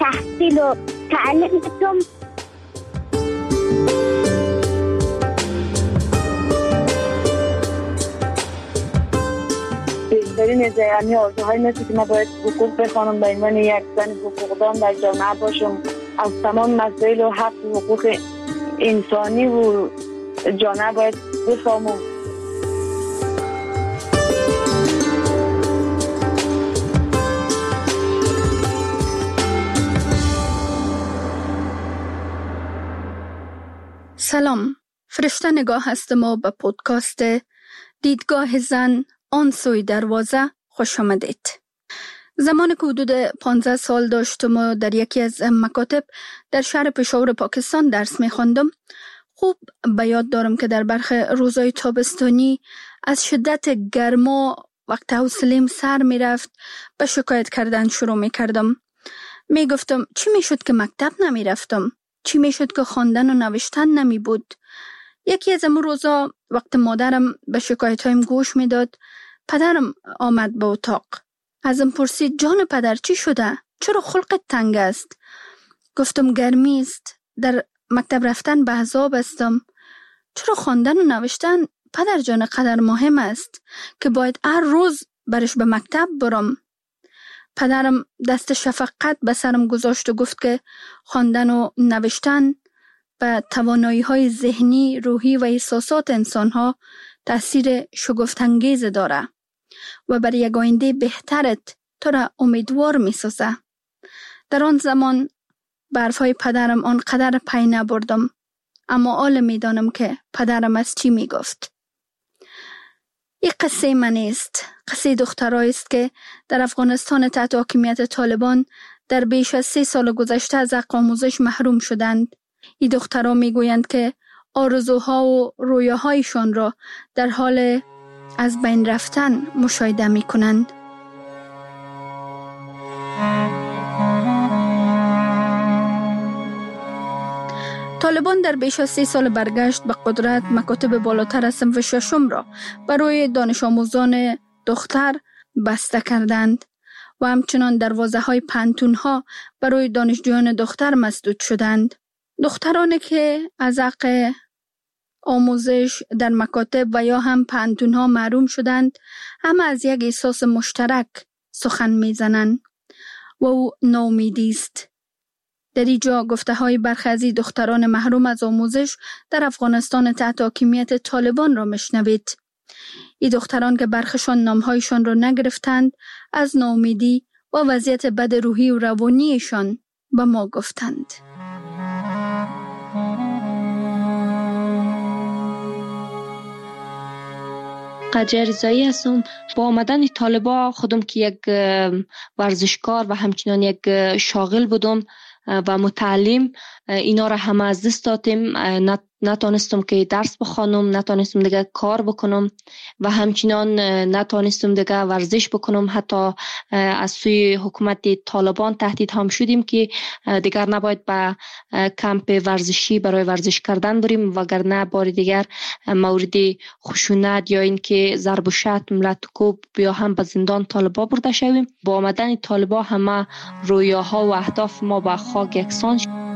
تحصیل و تعلیمتون. بهترین از یعنی آرزوهای مثل که ما باید حقوق بخوانم به عنوان یک زن حقوقدان در جامعه باشم، از تمام مسائل و حق و حقوق انسانی و جامعه باید بفهمم. سلام، فرشته نگاه هستم و به پودکاست دیدگاه زن آن سوی دروازه خوش آمدید. زمان که حدود 15 سال داشتم و در یکی از مکاتب در شهر پشاور پاکستان درس می خواندم، خوب به یاد دارم که در برخی روزهای تابستانی از شدت گرما وقت حوصله‌ام سر می رفت به شکایت کردن شروع می کردم. می گفتم چی می شد که مکتب نمی رفتم؟ چی می شد که خواندن و نوشتن نمی بود؟ یکی از امون روزا وقت مادرم به شکایت هایم گوش می داد، پدرم آمد به اتاق. ازم پرسید جان پدر چی شده؟ چرا خلقت تنگ است؟ گفتم گرمی است، در مکتب رفتن به عذاب استم. چرا خواندن و نوشتن پدر جان قدر مهم است که باید هر روز برش به مکتب برم؟ پدرم دست شفقت به سرم گذاشت و گفت که خواندن و نوشتن به توانایی‌های ذهنی، روحی و احساسات انسان‌ها تأثیر شگفت‌انگیز داره و برای یک آینده بهترت تو را امیدوار می‌سازه. در آن زمان به حرف‌های پدرم آنقدر پی نبردم، اما حالا می‌دانم که پدرم از چی می‌گفت. این قصه من است، قصه دخترایی است که در افغانستان تحت حاکمیت طالبان در بیش از 3 سال گذشته از حق آموزش محروم شدند. این دخترها میگویند که آرزوها و رویاهایشان را در حال از بین رفتن مشاهده میکنند. طالبان در بیش از 3 سال برگشت به قدرت مکاتب بالاتر از صنف ششم را برای دانش آموزان دختر بسته کردند و همچنان دروازه‌های پانتون‌ها برای دانشجویان دختر مسدود شدند. دخترانی که از حق آموزش در مکاتب و یا هم پانتون‌ها محروم شدند، همه از یک احساس مشترک سخن می‌زنند و او ناامیدی است. در اینجا گفته‌های برخی از دختران محروم از آموزش در افغانستان تحت حاکمیت طالبان را میشنوید. این دختران که برخشان نامهایشان را نگرفتند، از ناامیدی و وضعیت بد روحی و روانیشان به ما گفتند. قجر رضایی هستم. با آمدن طالبا خودم که یک ورزشکار و همچنان یک شاغل بودم و متعلم، اینا را همه از دست دادیم. نتونستم که درس بخوانم، نتونستم دیگه کار بکنم و همچنان نتونستم دیگه ورزش بکنم. حتی از سوی حکومت طالبان تهدید هم شدیم که دیگر نباید به کمپ ورزشی برای ورزش کردن بریم، وگرنه بار دیگر مورد خشونت یا اینکه ضرب و شتم، لط و کوب یا هم به زندان طالبا برده شویم. با آمدن طالبا همه رویاها و اهداف ما به خاک یکسان شد.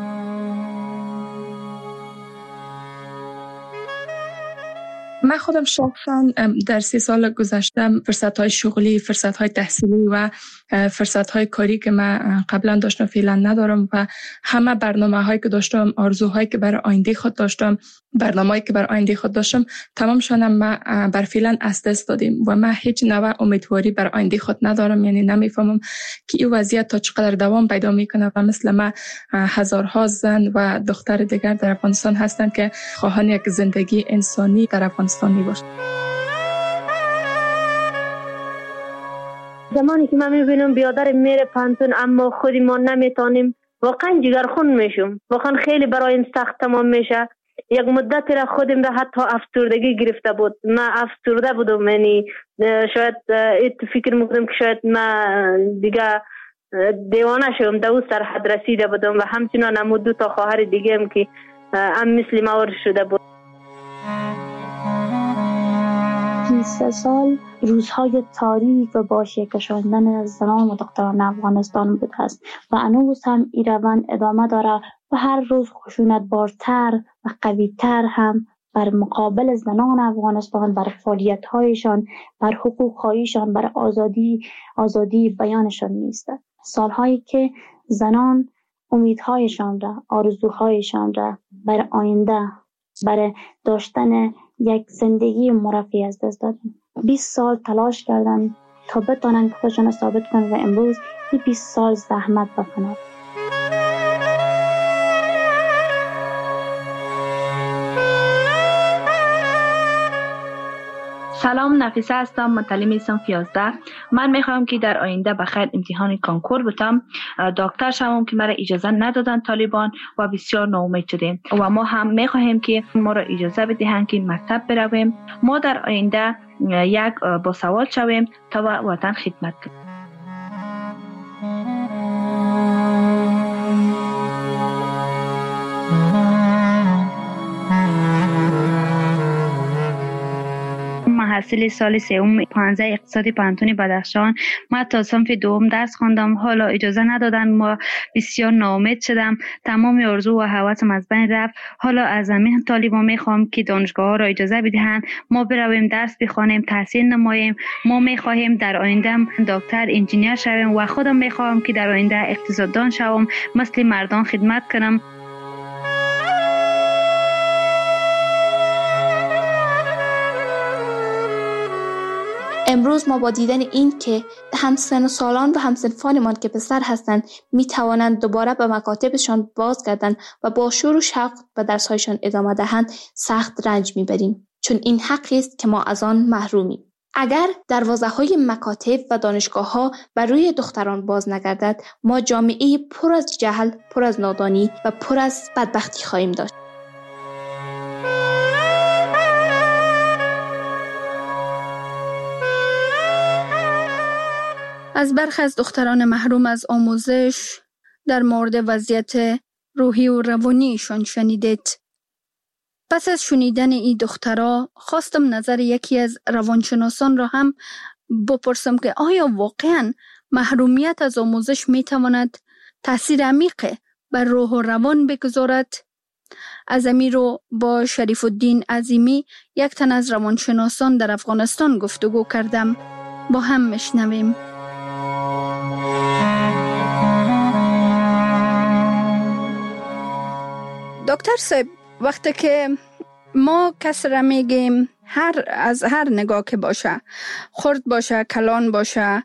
من خودم شخصا در 3 سال گذشته فرصت‌های شغلی، فرصت‌های تحصیلی و فرصت‌های کاری که من قبلا داشتم فعلا ندارم و همه برنامه‌هایی که داشتم، آرزوهایی که برای آینده خود داشتم، برنامه‌ای که برای آینده خود داشتم، تمامشون ما بر فعلا از دست دادیم و من هیچ نوع امیدواری برای آینده خود ندارم. یعنی نمیفهمم که این وضعیت تا چقدر دوام پیدا میکنه و مثل ما هزارها زن و دختر دیگر در افغانستان هستند که خواهان یک زندگی انسانی در افغانستان میباشند. زمانی که من میبینم بیادر میره پانتون اما خودی ما نمیتونیم، واقعا جگرخون میشم. واقعا خیلی برایم سخت تمام میشه. یک مدتی را خودم را حتی افسردگی گرفته بود. من افسرده بودم، یعنی شاید فکر میکنم که شاید من دیگه دیوانه شدم. در اون سرحد رسیده بودم و همچنان هم 2 تا خواهر دیگه هم که هم مثل ما شده بود. 23 سال روزهای تاریک و با شیعه کشاندن زنان و دختران افغانستان بوده است و هنوز هم این روند ادامه داره و هر روز خشونت بارتر و قویتر هم بر مقابل زنان افغانستان، بر فعالیت‌هایشان، بر حقوق خواهیشان، بر آزادی بیانشان نیست. سالهایی که زنان امیدهایشان را، آرزوهایشان را بر آینده، بر داشتن یک زندگی مرفه از دست دادن. 20 سال تلاش کردن تا بتونن خودشان را ثابت کنند و امروز این 20 سال زحمت بکنند. سلام، نفیسه هستم، متعلم صنف 11. من میخوام که در آینده بخیر امتحان کانکور بتم، دکتر شوم که مرا اجازه ندادن طالبان و بسیار ناامید شدیم و ما هم میخواهیم که ما را اجازه بدهند که مکتب برویم. ما در آینده یک باسواد شویم تا وطن خدمت کنیم. محصل سال سوم 15 اقتصادی پانتون بدخشان. من تا صنف دوم درس خواندم، حالا اجازه ندادن، ما بسیار ناامید شدم، تمام آرزو و هوسم از بین رفت. حالا از همین طالبان میخوام که دانشگاه ها را اجازه بدهند ما برویم درس بخوانیم، تحصیل نماییم. ما میخواهیم در آینده دکتر، انجینیر شویم و خودم میخوام که در آینده اقتصاددان شوم، مثل مردان خدمت کنم. امروز ما با دیدن این که همسن سالان و همسنفانمان که پسر هستند می توانند دوباره به مکاتبشان بازگردند و با شور و شوق به درسهایشان ادامه دهند سخت رنج میبریم، چون این حقی است که ما از آن محرومیم. اگر دروازه‌های مکاتب و دانشگاه‌ها بر روی دختران باز نگردد، ما جامعه پر از جهل، پر از نادانی و پر از بدبختی خواهیم داشت. از برخی از دختران محروم از آموزش در مورد وضعیت روحی و روانیشان شنیدید. پس از شنیدن این دخترها خواستم نظر یکی از روانشناسان را هم بپرسم که آیا واقعاً محرومیت از آموزش میتواند تأثیر عمیق بر روح و روان بگذارد؟ از امیر رو با شریف الدین عظیمی، یک تن از روانشناسان در افغانستان گفتگو کردم. با هم میشنویم. دکتر صاحب، وقتی که ما کس را میگیم از هر نگاه که باشه، خرد باشه، کلان باشه،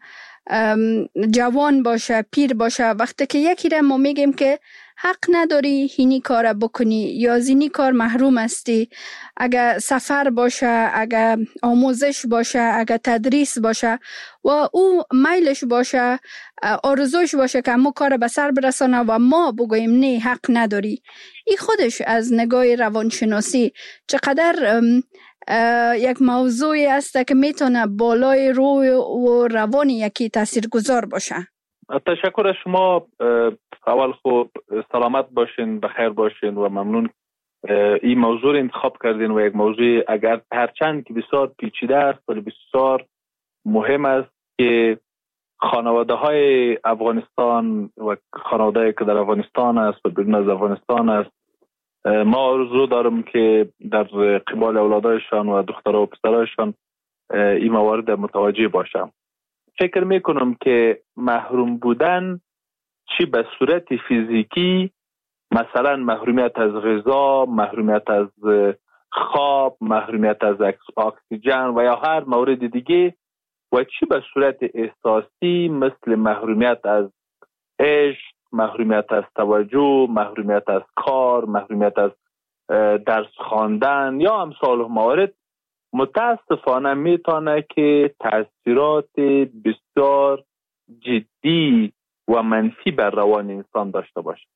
جوان باشه، پیر باشه، وقتی که یکی را ما میگیم که حق نداری اینی کار بکنی یا از اینی کار محروم هستی، اگر سفر باشه، اگر آموزش باشه، اگر تدریس باشه و او میلش باشه، آرزوش باشه که همون کار به سر برسانه و ما بگوییم نه حق نداری، این خودش از نگاه روانشناسی چقدر یک موضوعی است که میتونه بالای روح و روان یکی تاثیرگذار باشه. تشکر از شما. اول خوب سلامت باشین، بخیر باشین و ممنون این موضوع رو انتخاب کردین و یک موضوع اگر هرچند که بسیار پیچیده است ولی بسیار مهم است که خانواده های افغانستان و خانواده که در افغانستان است و بیرون از افغانستان است، ما آرزو دارم که در قبال اولادایشان و دخترها و پسرایشان این موارد متوجه باشم. فکر میکنم که محروم بودن چی به صورت فیزیکی، مثلا محرومیت از غذا، محرومیت از خواب، محرومیت از اکسیژن و یا هر مورد دیگه، و چی به صورت احساسی مثل محرومیت از عشق، محرومیت از توجه، محرومیت از کار، محرومیت از درس خواندن یا امثال موارد، متاسفانه میتونه که تاثیرات بسیار جدی و منفی بر روان انسان داشته باشه.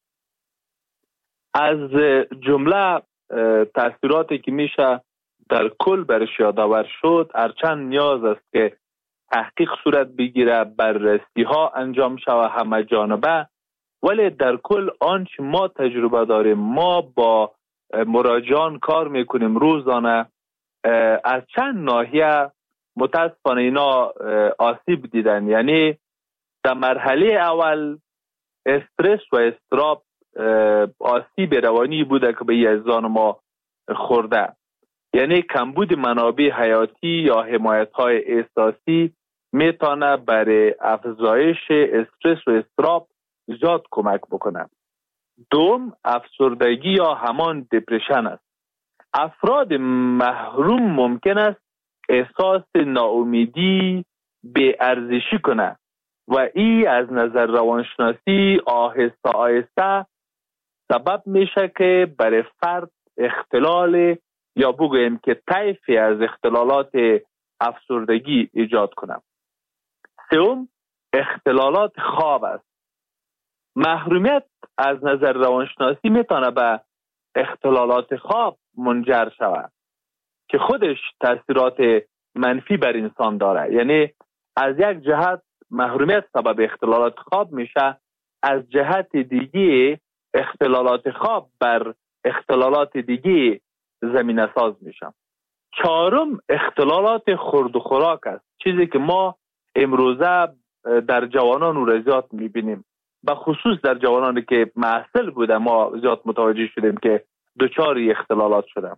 از جمله تاثیراتی که میشه در کل برش یادآور شد، هرچند نیاز است که تحقیق صورت بگیره، بررسی ها انجام شوه همه جانبه، ولی در کل آنچه ما تجربه داریم، ما با مراجعان کار میکنیم روزانه، از چند ناحیه متاسفانه اینا آسیب دیدن. یعنی در مرحله اول استرس و اضطراب آسیب روانی بوده که به یزدان ما خورده. یعنی کمبود منابع حیاتی یا حمایت‌های احساسی میتونه برای افزایش استرس و اضطراب زیاد کمک بکنه. دوم، افسردگی یا همان دپرشن است. افراد محروم ممکن است احساس ناامیدی، بی‌ارزشی کنه و این از نظر روانشناسی آهسته آهسته سبب میشه که برای فرد اختلال یا بگوییم که طیفی از اختلالات افسردگی ایجاد کنه. سوم، اختلالات خواب است. محرومیت از نظر روانشناسی میتونه به اختلالات خواب منجر شود که خودش تاثیرات منفی بر انسان داره. یعنی از یک جهت محرومیت سبب اختلالات خواب میشه، از جهت دیگه اختلالات خواب بر اختلالات دیگه زمینه ساز میشه. چهارم، اختلالات خورد و خوراک است، چیزی که ما امروزه در جوانان و زیاد میبینیم، به خصوص در جوانانی که محصل بوده ما زیاد متوجه شدیم که دچار اختلالات شدن.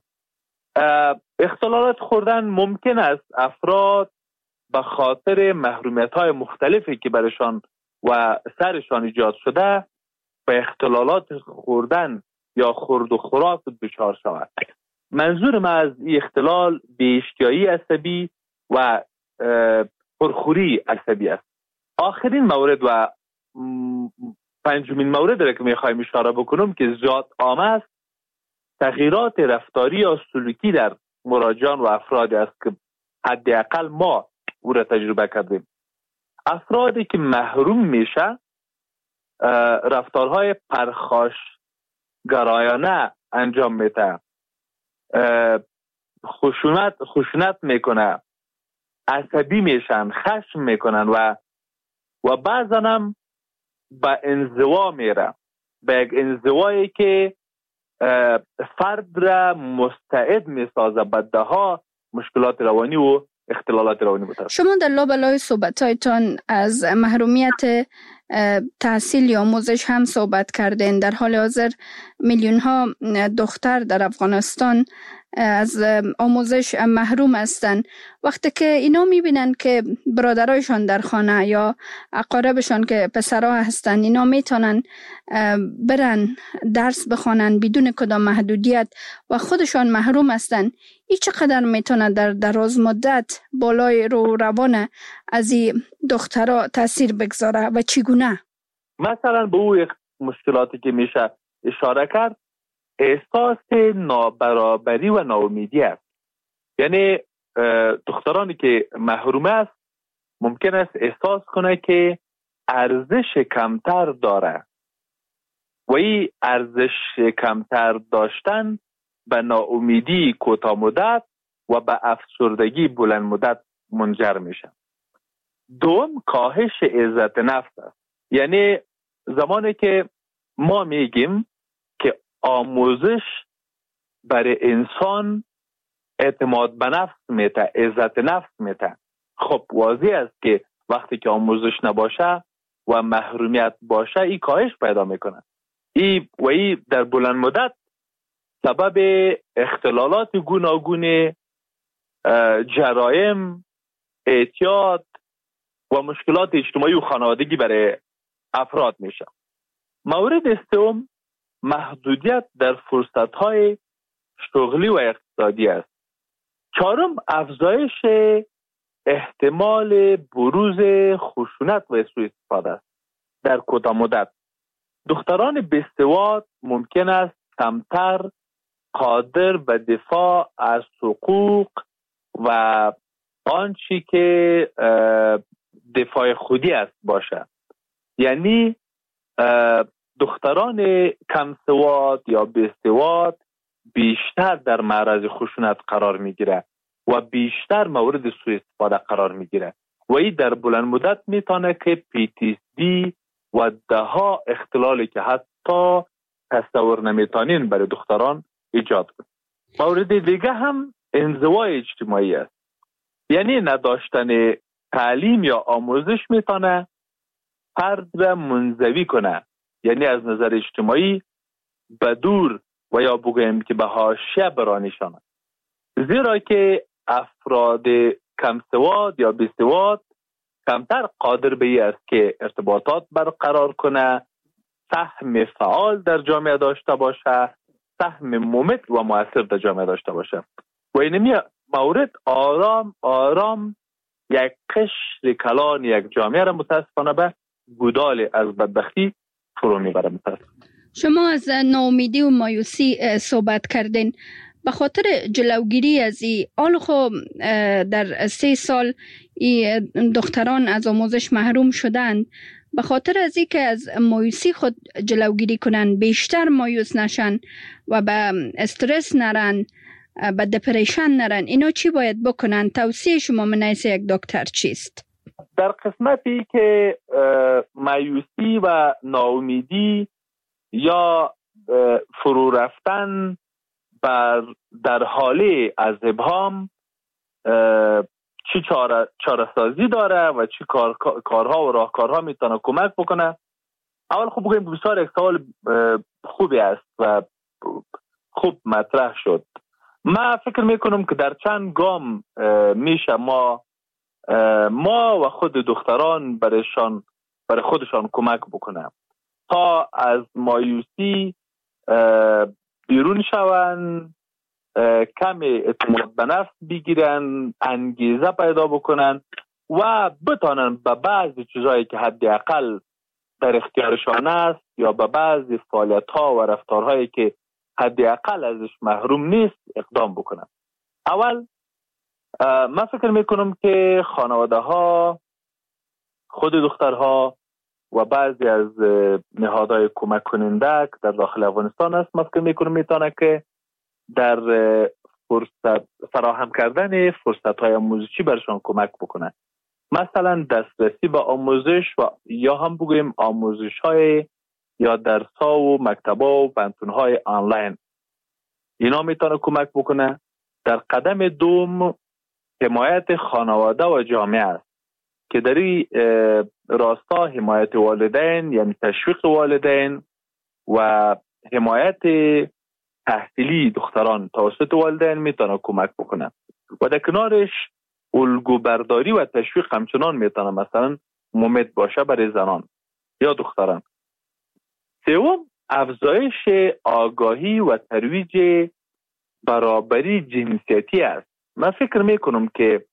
اختلالات خوردن ممکن است افراد به خاطر محرومیت‌های مختلفی که برشان و سرشان ایجاد شده به اختلالات خوردن یا خورد و خوراک دچار شود. منظور من از این اختلال بی‌اشتهایی عصبی و پرخوری عصبی است. آخرین مورد و پنجمین مورد را که میخوایم اشاره بکنم که زیاد عام است، تغییرات رفتاری یا سلوکی در مراجعان و افرادی است که حداقل ما او را تجربه کردیم. افرادی که محروم میشه رفتارهای پرخاشگرایانه انجام میده، خشونت میکنه، عصبی میشن، خشم میکنن و بعضا هم به انزوا میره، به یک انزوایی که فرد را مستعد میسازه به دهها مشکلات روانی و اختلالات روانی بوده. شما در لابلای صحبت‌هایتان از محرومیت تحصیل یا آموزش هم صحبت کردین. در حال حاضر میلیون ها دختر در افغانستان از آموزش محروم هستند. وقتی که اینا میبینن که برادرایشان در خانه یا اقاربشان که پسرها هستن اینا میتونن برن درس بخوانن بدون کدام محدودیت و خودشان محروم هستن، این چقدر میتونه در دراز مدت بالای روان از این دخترها تاثیر بگذاره و چگونه؟ مثلا به اون مشکلاتی که میشه اشاره کرد، احساس نابرابری و ناامیدی است. یعنی دخترانی که محروم است ممکن است احساس کنه که ارزش کمتر داره و این ارزش کمتر داشتن به ناامیدی کوتاه مدت و به افسردگی بلند مدت منجر میشه. دوم، کاهش عزت نفس است. یعنی زمانی که ما میگیم که آموزش برای انسان اعتماد به نفس میده، عزت نفس میده، خب واضح است که وقتی که آموزش نباشه و محرومیت باشه این کاهش پیدا میکنه. این در بلند مدت سبب اختلالات گوناگون، جرایم، اعتیاد و مشکلات اجتماعی و خانوادگی برای افراد میشه. مورد سوم، محدودیت در فرصت‌های شغلی و اقتصادی است. چهارم، افزایش احتمال بروز خشونت و سوء استفاده است. در کوتاه مدت دختران بی‌سواد ممکن است کمتر قادر به دفاع از حقوق و آنچه که دفاع خودی است باشه. یعنی دختران کم سواد یا بی‌سواد بیشتر در معرض خشونت قرار میگیره و بیشتر مورد سوء استفاده قرار میگیره و این در بلند مدت میتونه که PTSD و دهها اختلالی که حتی تصور نمیتونین برای دختران ایجاد کنه. مورد دیگه هم انزوای اجتماعی است. یعنی نداشتن تعلیم یا آموزش میتونه فرد را منزوی کنه، یعنی از نظر اجتماعی به دور و یا بگویم که به حاشیه برانشانه. زیرا که افراد کم سواد یا بی سواد کمتر قادر به این است که ارتباطات برقرار کنه، سهم فعال در جامعه داشته باشه، سهم ممت و مؤثر در جامعه داشته باشه. و اینمی مورد آرام آرام یک قشر کلان یک جامعه را متاسفانه به گودال از بدبختی فرو میبره. شما از ناامیدی و مایوسی صحبت کردین. به خاطر جلوگیری از این حال خب در 3 سال دختران از آموزش محروم شدند. به خاطر از این که از مایوسی خود جلوگیری کنن، بیشتر مایوس نشن و به استرس نرن، به دپریشن نرن، اینا چی باید بکنن؟ توصیه شما من حیث یک دکتر چیست؟ در قسمتی که مایوسی و ناامیدی یا فرو رفتن در حاله از ابهام چی چاره سازی داره و چی کارها و راهکارها میتونه کمک بکنه؟ اول خوب بگیم بسیار یک سوال خوبی است و خوب مطرح شد. من فکر میکنم که در چند گام میشه ما و خود دختران برای خودشان کمک بکنه تا از مایوسی بیرون شون، کم اعتماد به نفس بگیرن، انگیزه پیدا بکنن و بتانن به بعضی چیزایی که حداقل در اختیارشان است یا به بعضی فعالیت‌ها و رفتارهایی که حداقل ازش محروم نیست اقدام بکنن. اول من فکر میکنم که خانواده ها، خود دخترها و بعضی از نهادهای کمک کننده که در داخل افغانستان است، من فکر میکنم میتونه که در فراهم کردن فرصت‌های آموزشی برشان کمک بکنه. مثلا دسترسی به آموزش و یا هم بگویم آموزش‌های یا درس‌ها و مکتب‌ها و پانتون‌های آنلاین، اینا میتونه کمک بکنه. در قدم دوم حمایت خانواده و جامعه است که در این راستا حمایت والدین یعنی تشویق والدین و حمایت تحصیلی دختران توسط والدین میتونه کمک بکنه و در کنارش الگو برداری و تشویق همچنان میتونه مثلا ممد باشه برای زنان یا دختران. سوم افزایش آگاهی و ترویج برابری جنسیتی است. من فکر میکنم که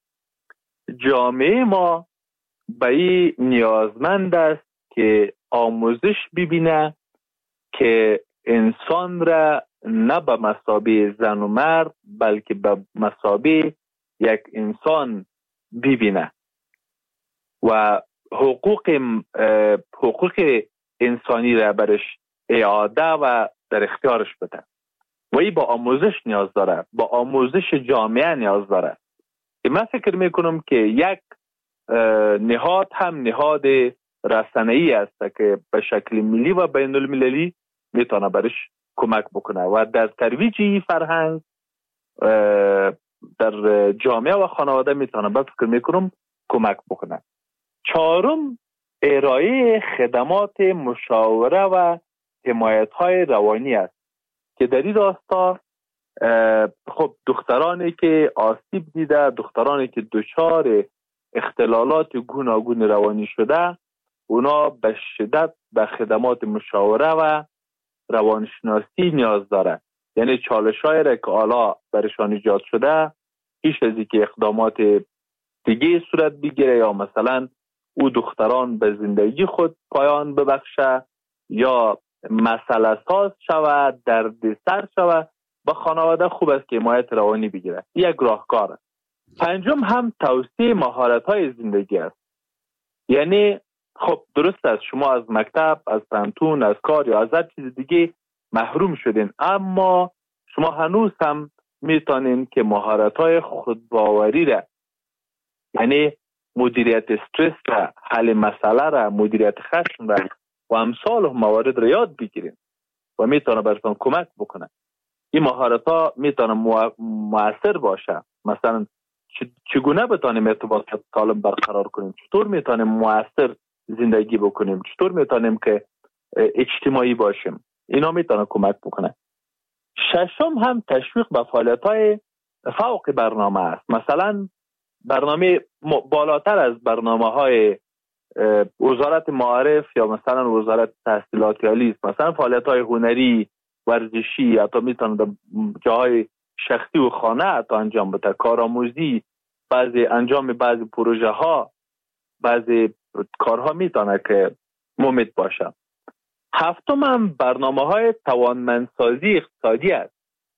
جامعه ما به این نیازمند است که آموزش ببینه که انسان را نه به مثابه زن و مرد بلکه به مثابه یک انسان ببینه و حقوق انسانی را برش اعاده و در اختیارش بده و این با آموزش نیاز داره، با آموزش جامعه نیاز داره. من فکر میکنم که یک نهاد هم نهاد رسانه‌ای است که به شکل ملی و بین المللی میتونه برش کمک بکنه و در ترویج فرهنگ در جامعه و خانواده میتونه به فکر میکنم کمک بکنه. چهارم ارائه خدمات مشاوره و حمایت‌های روانی است که در این راستا خب دخترانی که آسیب دیده، دخترانی که دچار اختلالات گوناگون روانی شده، اونا به شدت به خدمات مشاوره و روانشناسی نیاز داره. یعنی چالش‌هایی را که حالا برشان ایجاد شده پیش از اینکه اقدامات دیگه صورت بگیره یا مثلا او دختران به زندگی خود پایان ببخشه یا مسئله ساز شود، دردسر شود، با خانواده خوب است که حمایت روانی بگیره. یک راهکار است. پنجم هم توسعه مهارت‌های زندگی است. یعنی خب درست است شما از مکتب، از پانتون، از کار یا از هر چیز دیگه محروم شدین، اما شما هنوز هم میتونین که مهارت‌های خودباوری را، یعنی مدیریت استرس را، حل مسئله را، مدیریت خشم را و امثال موارد را یاد بگیرین و میتونه براتون کمک بکنه. این مهارت‌ها میتونه مؤثر باشه. مثلا چگونه بتانیم ارتباطات سالم برقرار کنیم، چطور میتونیم موثر زندگی بکنیم، چطور میتونیم که اجتماعی باشیم، اینا میتونه کمک بکنه. ششم هم تشویق به فعالیت‌های فوق برنامه است. مثلا برنامه بالاتر از برنامه‌های وزارت معارف یا مثلا وزارت تحصیلات عالی است، مثلا فعالیت‌های هنری، ورزشی، حتی میتونه در جاهای شخصی و خانه حتی انجام بده، کارآموزی، انجام بعضی پروژه ها، بعضی کارها میتونه که مفید باشه. هفتم هم برنامه‌های توانمندسازی اقتصادی است.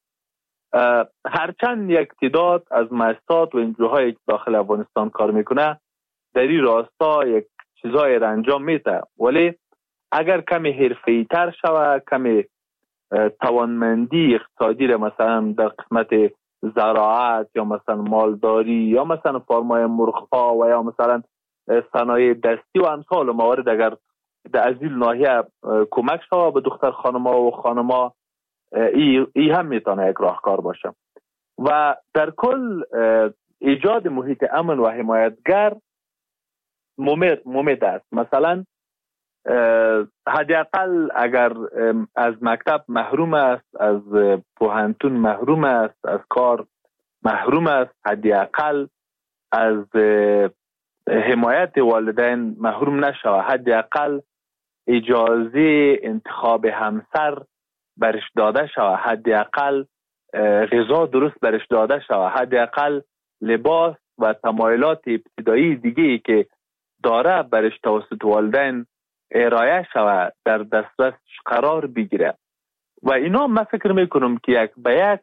هرچند یک تعداد از مؤسسات و انجوهای که داخل افغانستان کار میکنه در این راستا یک چیزایی را انجام میده، ولی اگر کمی حرفه‌ای تر شود، کمی توانمندی اقتصادی را مثلا در قسمت زراعت یا مثلا مالداری یا مثلا فرمای مرغ‌ها و یا مثلا صنایع دستی و امثال موارد اگر در از این ناحیه کمک شود به دختر خانم‌ها و خانم‌ها، ای هم میتونه یک راهکار باشه. و در کل ایجاد محیط امن و حمایتگر ممید است. مثلا حداقل اگر از مکتب محروم است، از پوهنتون محروم است، از کار محروم است، حداقل از حمایت والدین محروم نشود، حداقل اجازه انتخاب همسر برش داده شود، حداقل غذا درست برش داده شود، حداقل لباس و تمایلات ابتدایی دیگه‌ای که داره برش توسط والدین ارائه شود، در دسترس قرار بگیره. و اینا من فکر میکنم که یک به یک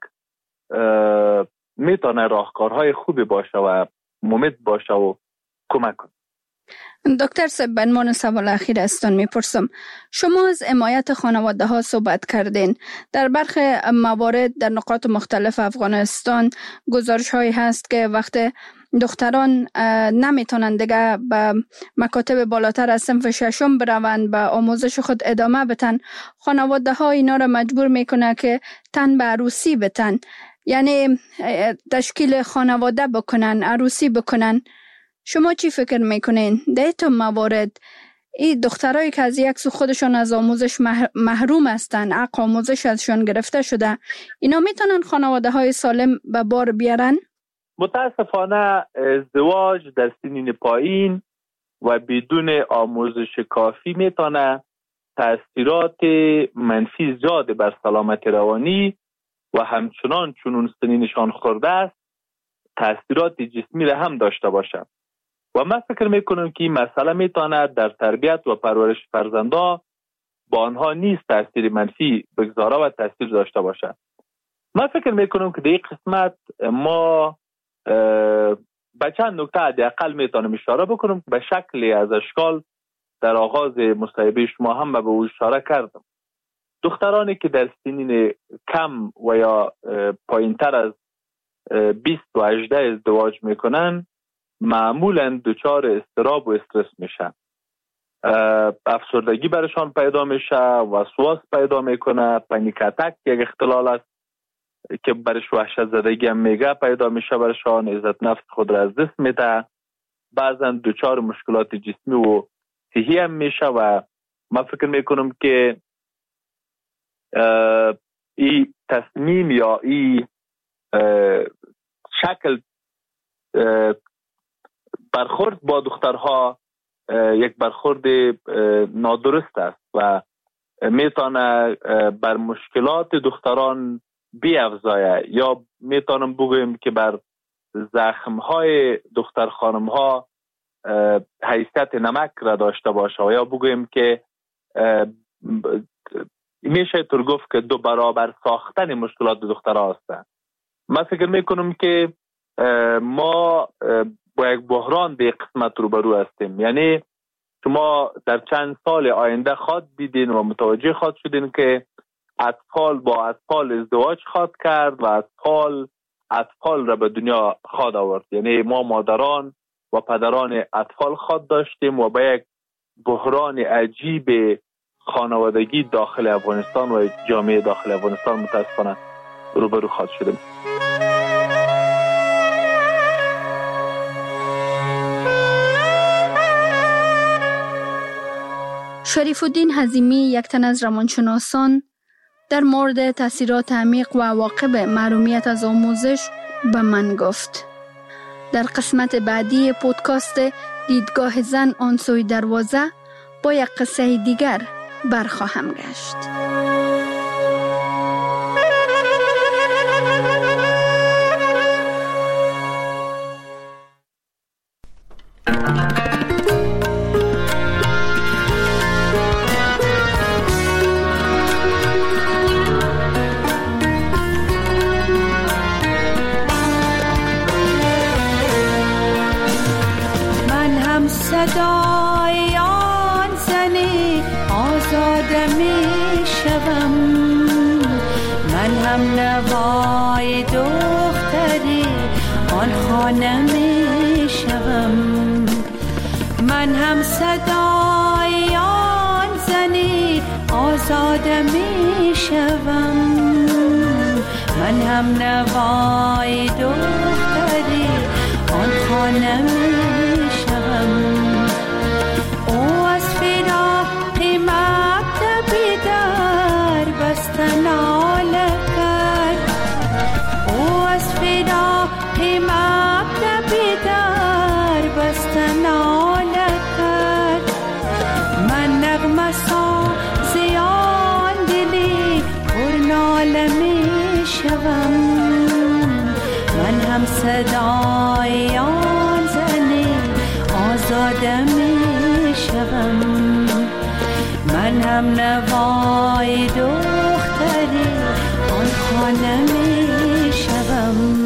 میتونه راهکارهای خوبی باشه و مفید باشه و کمک کنه. دکتر صاحب، به عنوان سوال اخیر ازتان میپرسم، شما از حمایت خانواده ها صحبت کردین. در برخی موارد در نقاط مختلف افغانستان گزارش هایی هست که وقت دختران نمیتونن دیگه به مکاتب بالاتر از صنف ششم بروند، به آموزش خود ادامه بتن، خانواده ها اینا را مجبور میکنه که تن به عروسی بتن، یعنی تشکیل خانواده بکنن، عروسی بکنن. شما چی فکر میکنین؟ در این موارد این دخترایی که از یک سو خودشون از آموزش محروم هستن، حق آموزش ازشون گرفته شده، اینا میتونن خانواده های سالم به بار بیارن؟ متاسفانه ازدواج در سنین پایین و بدون آموزش کافی میتونه تأثیرات منفی زیاد بر سلامت روانی و همچنان چون سنینشان خورده است تأثیرات جسمی را هم داشته باشه. و من فکر میکنم که این مسئله میتونه در تربیت و پرورش فرزندا با آنها نیست تأثیر منفی بگذاره و تأثیر داشته باشه. من فکر میکنم که در این قسمت ما به چند نکته حداقل میتونم اشاره بکنم. به شکلی از اشکال در آغاز مصاحبه شما هم به او اشاره کردم. دخترانی که در سنین کم و یا پایین تر از 20 و 18 ازدواج میکنن معمولا دچار اضطراب و استرس میشن. افسردگی برشان پیدا میشه، وسواس پیدا میکنه، پنیک اتک یک اختلال است که برش وحشت زدگی هم میگه پیدا میشه برشان، عزت نفس خود را از دست میده، بعضا دچار مشکلات جسمی و صحی هم میشه. و من فکر میکنم که این تصمیم یا این شکل برخورد با دخترها یک برخورد نادرست است و میتونه بر مشکلات دختران بیافزایه، یا میتونم بگویم که بر زخمهای دختر خانمها حیثیت نمک را داشته باشه، و یا بگویم که میشه طور گفت که 2 برابر ساختن مشکلات دخترها هستند. من فکر میکنم که ما با یک بحران به قسمت روبرو هستیم. یعنی شما در چند سال آینده خواهد دیدین و متوجه خواهد شدین که اطفال با اطفال ازدواج خواهد کرد و اطفال را به دنیا خواهد آورد. یعنی ما مادران و پدران اطفال خواهد داشتیم و با یک بحران عجیب خانوادگی داخل افغانستان و جامعه داخل افغانستان متاسفانه روبرو خواهد شدیم. شریف الدین حزیمی، یک تن از روانشناسان، در مورد تاثیرات عمیق و عواقب محرومیت از آموزش به من گفت. در قسمت بعدی پودکاست دیدگاه زن آن سوی دروازه با یک قصه دیگر برخواهم گشت. صدای آن زنی آزاده می شوم، من هم نوای دختری آن خانه می شوم، من هم صدای آن زنی آزاده می شوم، من هم نوای دختری آن خانه می شوم. او از فراق مکتبی در بسته ناله کرد، او از فراق مکتبی در بسته ناله کرد، من نغمه سازی آن دلی پر ناله می شوم، من هم صدای آن زنی آزاده می شوم، من هم نوای دختری آن خانه می شوم.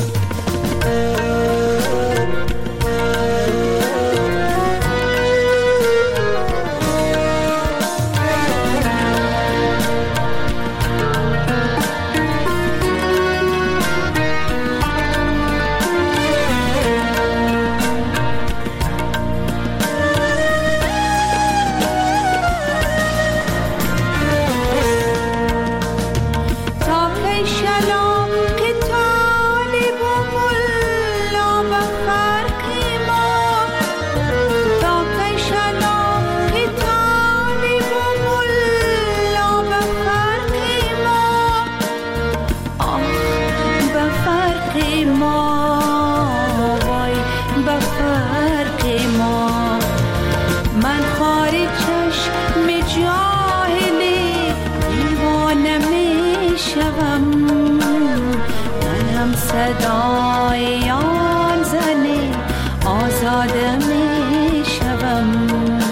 صدای آن زنی آزاده می شوم.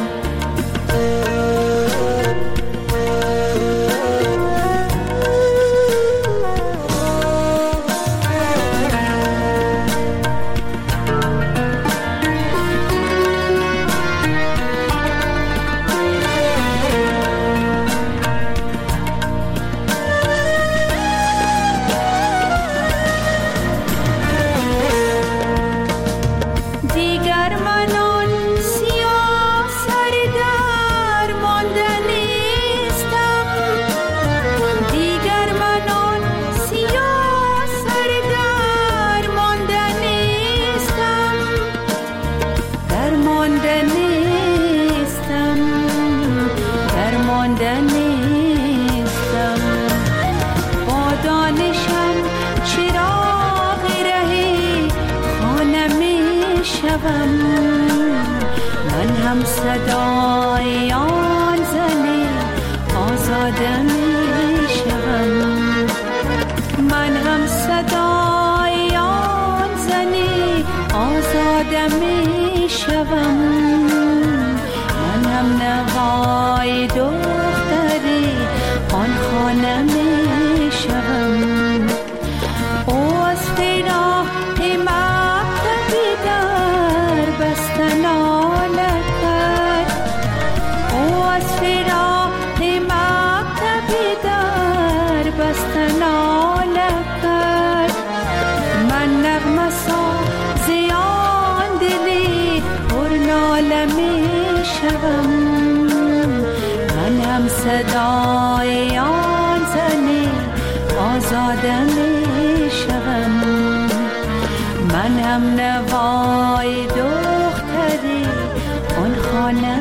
صدای آن زنی آزاده می شوم. من هم صدای آن زنی آزاده می شوم. من هم نوای دختری آن خانه می شوم. او از فراق مکتبی در بسته ناله کرد. او از فراق مکتبی در بسته ناله کرد. من نغمه سازی آن دلی پر ناله می شوم. من هم صدای آن زنی آزاده می شوم. من هم نوای دختری آن خانه